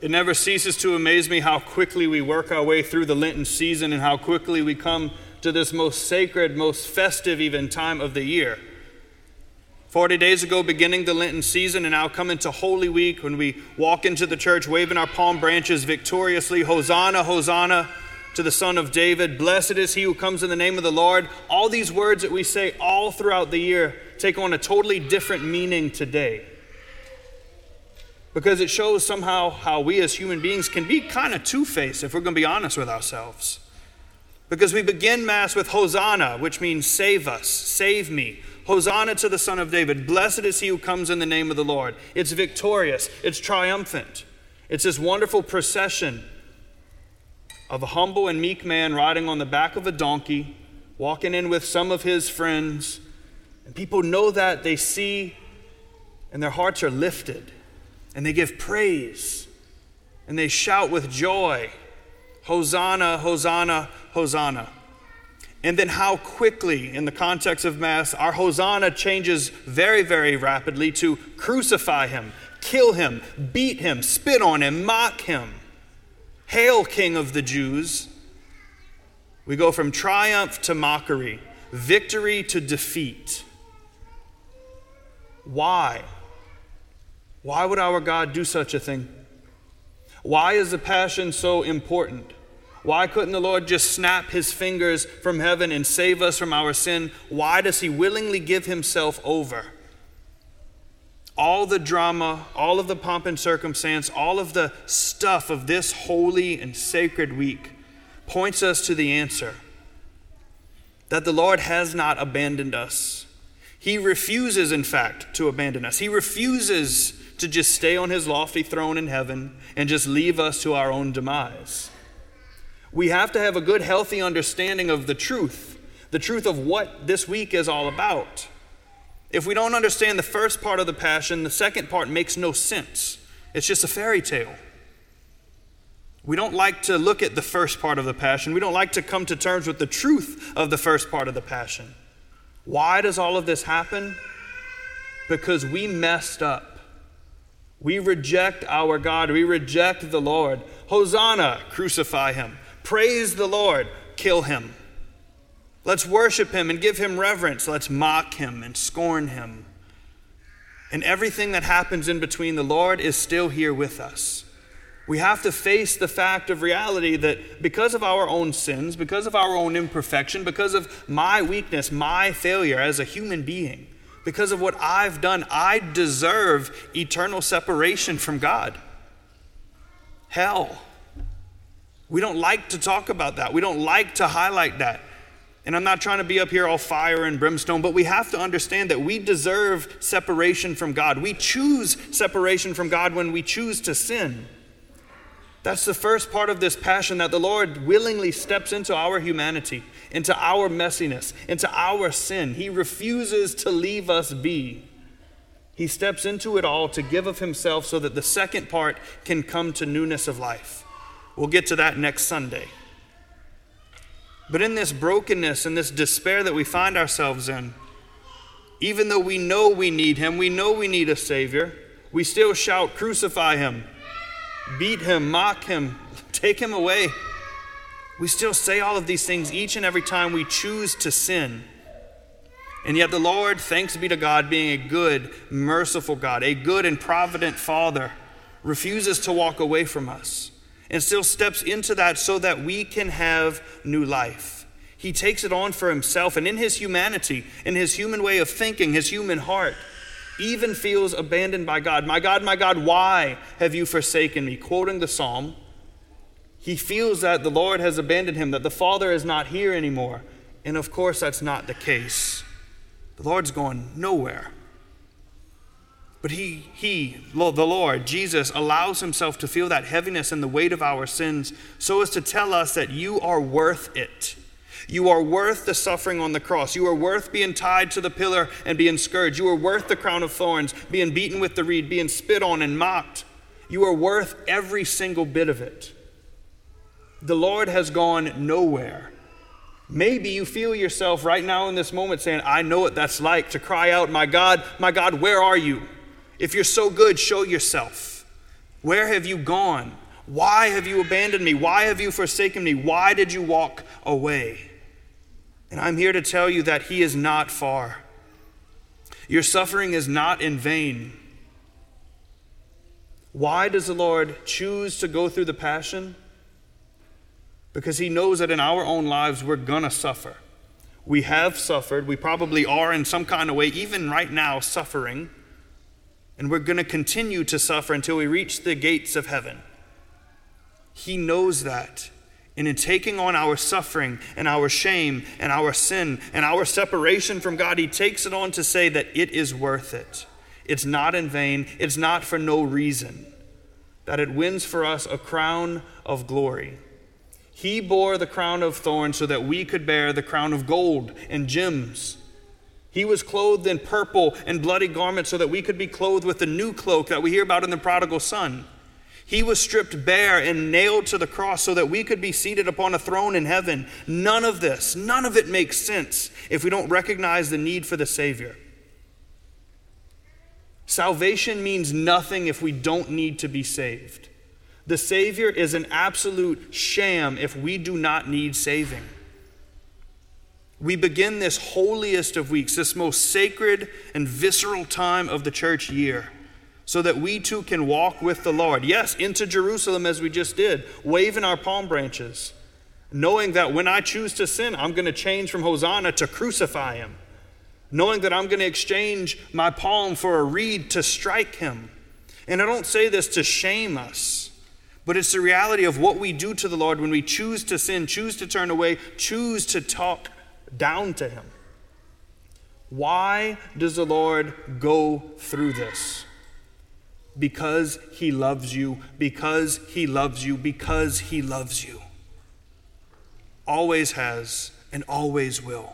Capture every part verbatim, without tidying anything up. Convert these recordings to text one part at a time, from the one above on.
It never ceases to amaze me how quickly we work our way through the Lenten season and how quickly we come to this most sacred, most festive even time of the year. Forty days ago, beginning the Lenten season, and now coming to Holy Week when we walk into the church waving our palm branches victoriously, Hosanna, Hosanna to the Son of David. Blessed is he who comes in the name of the Lord. All these words that we say all throughout the year take on a totally different meaning today. Because it shows somehow how we as human beings can be kind of two-faced if we're going to be honest with ourselves. Because we begin Mass with Hosanna, which means save us, save me. Hosanna to the Son of David. Blessed is he who comes in the name of the Lord. It's victorious. It's triumphant. It's this wonderful procession of a humble and meek man riding on the back of a donkey, walking in with some of his friends. And people know that, they see, and their hearts are lifted. And they give praise, and they shout with joy, Hosanna, Hosanna, Hosanna. And then how quickly, in the context of Mass, our Hosanna changes very, very rapidly to crucify him, kill him, beat him, spit on him, mock him. Hail, King of the Jews. We go from triumph to mockery, victory to defeat. Why? Why would our God do such a thing? Why is the Passion so important? Why couldn't the Lord just snap his fingers from heaven and save us from our sin? Why does he willingly give himself over? All the drama, all of the pomp and circumstance, all of the stuff of this holy and sacred week points us to the answer that the Lord has not abandoned us. He refuses, in fact, to abandon us. He refuses to just stay on his lofty throne in heaven and just leave us to our own demise. We have to have a good, healthy understanding of the truth, the truth of what this week is all about. If we don't understand the first part of the Passion, the second part makes no sense. It's just a fairy tale. We don't like to look at the first part of the Passion. We don't like to come to terms with the truth of the first part of the Passion. Why does all of this happen? Because we messed up. We reject our God. We reject the Lord. Hosanna, crucify him. Praise the Lord, kill him. Let's worship him and give him reverence. Let's mock him and scorn him. And everything that happens in between, the Lord is still here with us. We have to face the fact of reality that because of our own sins, because of our own imperfection, because of my weakness, my failure as a human being, because of what I've done, I deserve eternal separation from God. Hell. We don't like to talk about that. We don't like to highlight that. And I'm not trying to be up here all fire and brimstone, but we have to understand that we deserve separation from God. We choose separation from God when we choose to sin. That's the first part of this Passion, that the Lord willingly steps into our humanity, into our messiness, into our sin. He refuses to leave us be. He steps into it all to give of himself so that the second part can come to newness of life. We'll get to that next Sunday. But in this brokenness and this despair that we find ourselves in, even though we know we need him, we know we need a Savior, we still shout, crucify him, beat him, mock him, take him away. We still say all of these things each and every time we choose to sin. And yet the Lord, thanks be to God, being a good, merciful God, a good and provident Father, refuses to walk away from us and still steps into that so that we can have new life. He takes it on for himself, and in his humanity, in his human way of thinking, his human heart, even feels abandoned by God. My God, my God, why have you forsaken me? Quoting the psalm, he feels that the Lord has abandoned him, that the Father is not here anymore. And of course, that's not the case. The Lord's going nowhere. But he, he, the Lord, Jesus, allows himself to feel that heaviness and the weight of our sins so as to tell us that you are worth it. You are worth the suffering on the cross. You are worth being tied to the pillar and being scourged. You are worth the crown of thorns, being beaten with the reed, being spit on and mocked. You are worth every single bit of it. The Lord has gone nowhere. Maybe you feel yourself right now in this moment saying, I know what that's like to cry out, my God, my God, where are you? If you're so good, show yourself. Where have you gone? Why have you abandoned me? Why have you forsaken me? Why did you walk away? And I'm here to tell you that he is not far. Your suffering is not in vain. Why does the Lord choose to go through the passion? Because he knows that in our own lives we're going to suffer. We have suffered. We probably are in some kind of way, even right now, suffering. And we're going to continue to suffer until we reach the gates of heaven. He knows that. And in taking on our suffering and our shame and our sin and our separation from God, he takes it on to say that it is worth it. It's not in vain. It's not for no reason. That it wins for us a crown of glory. He bore the crown of thorns so that we could bear the crown of gold and gems. He was clothed in purple and bloody garments so that we could be clothed with the new cloak that we hear about in the prodigal son. He was stripped bare and nailed to the cross so that we could be seated upon a throne in heaven. None of this, none of it makes sense if we don't recognize the need for the Savior. Salvation means nothing if we don't need to be saved. The Savior is an absolute sham if we do not need saving. We begin this holiest of weeks, this most sacred and visceral time of the church year, so that we too can walk with the Lord. Yes, into Jerusalem as we just did, waving our palm branches, knowing that when I choose to sin, I'm going to change from Hosanna to crucify him, knowing that I'm going to exchange my palm for a reed to strike him. And I don't say this to shame us, but it's the reality of what we do to the Lord when we choose to sin, choose to turn away, choose to talk down to him. Why does the Lord go through this? Because he loves you, because he loves you, because he loves you. Always has and always will.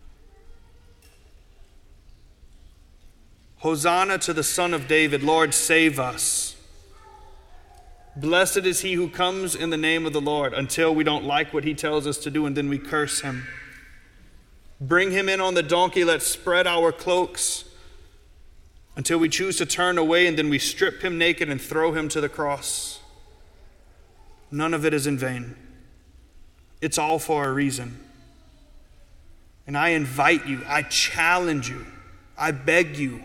Hosanna to the Son of David, Lord, save us. Blessed is he who comes in the name of the Lord, until we don't like what he tells us to do and then we curse him. Bring him in on the donkey, let's spread our cloaks until we choose to turn away and then we strip him naked and throw him to the cross. None of it is in vain. It's all for a reason. And I invite you, I challenge you, I beg you,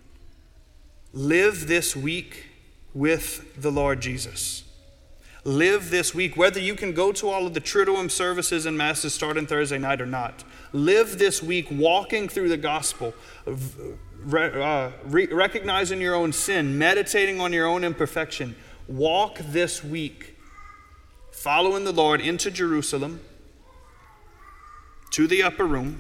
live this week with the Lord Jesus. Live this week, whether you can go to all of the Triduum services and masses starting Thursday night or not. Live this week walking through the gospel, uh, re- recognizing your own sin, meditating on your own imperfection. Walk this week, following the Lord into Jerusalem, to the upper room,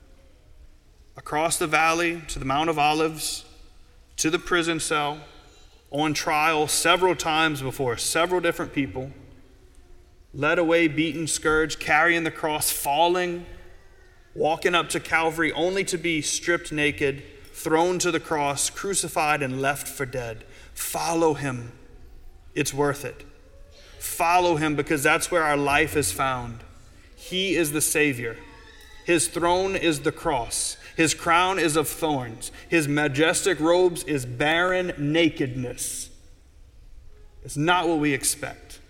across the valley, to the Mount of Olives, to the prison cell, on trial several times before several different people, led away, beaten, scourged, carrying the cross, falling, walking up to Calvary, only to be stripped naked, thrown to the cross, crucified, and left for dead. Follow him. It's worth it. Follow him, because that's where our life is found. He is the Savior. His throne is the cross. His crown is of thorns. His majestic robes is barren nakedness. It's not what we expect.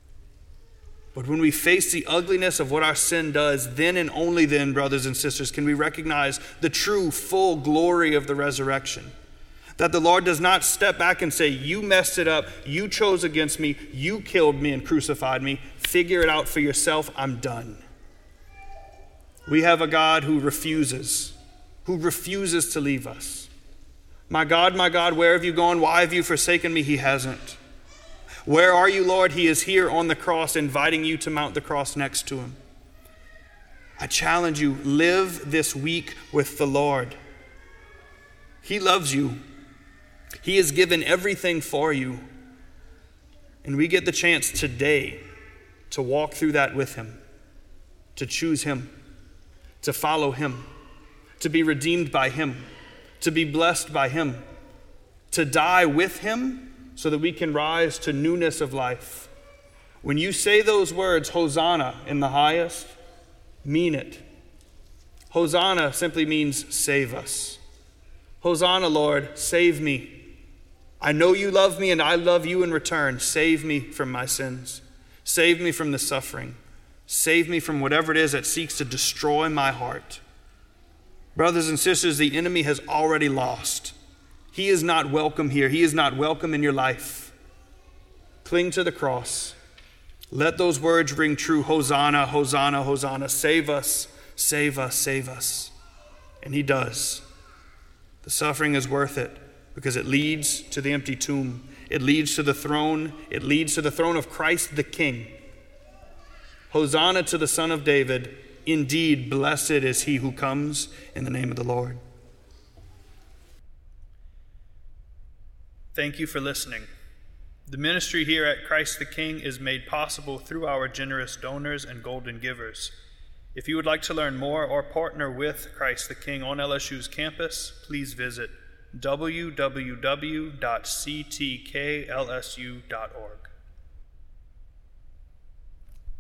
But when we face the ugliness of what our sin does, then and only then, brothers and sisters, can we recognize the true, full glory of the resurrection. That the Lord does not step back and say, you messed it up, you chose against me, you killed me and crucified me, figure it out for yourself, I'm done. We have a God who refuses, who refuses to leave us. My God, my God, where have you gone? Why have you forsaken me? He hasn't. Where are you, Lord? He is here on the cross, inviting you to mount the cross next to him. I challenge you, live this week with the Lord. He loves you. He has given everything for you. And we get the chance today to walk through that with him, to choose him, to follow him, to be redeemed by him, to be blessed by him, to die with him so that we can rise to newness of life. When you say those words, Hosanna in the highest, mean it. Hosanna simply means save us. Hosanna, Lord, save me. I know you love me and I love you in return. Save me from my sins. Save me from the suffering. Save me from whatever it is that seeks to destroy my heart. Brothers and sisters, the enemy has already lost. He is not welcome here. He is not welcome in your life. Cling to the cross. Let those words ring true. Hosanna, Hosanna, Hosanna. Save us, save us, save us. And he does. The suffering is worth it because it leads to the empty tomb. It leads to the throne. It leads to the throne of Christ the King. Hosanna to the Son of David. Indeed, blessed is he who comes in the name of the Lord. Thank you for listening. The ministry here at Christ the King is made possible through our generous donors and golden givers. If you would like to learn more or partner with Christ the King on L S U's campus, please visit w w w dot c t k l s u dot org.